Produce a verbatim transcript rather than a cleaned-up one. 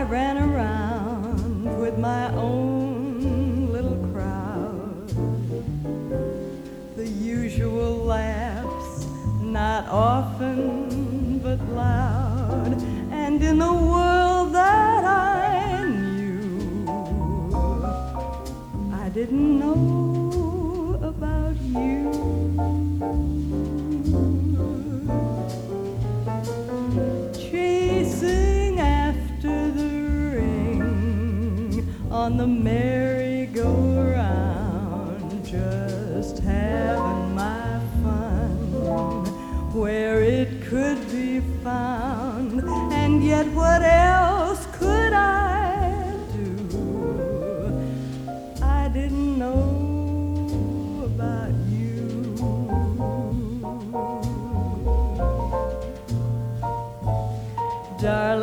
ran around with my own little crowd. The usual laughs, not often but loud, and in the world that I knew, I didn't know about you. Chasing after the ring on the merry-go-round, just having my fun where it could be found, and yet what else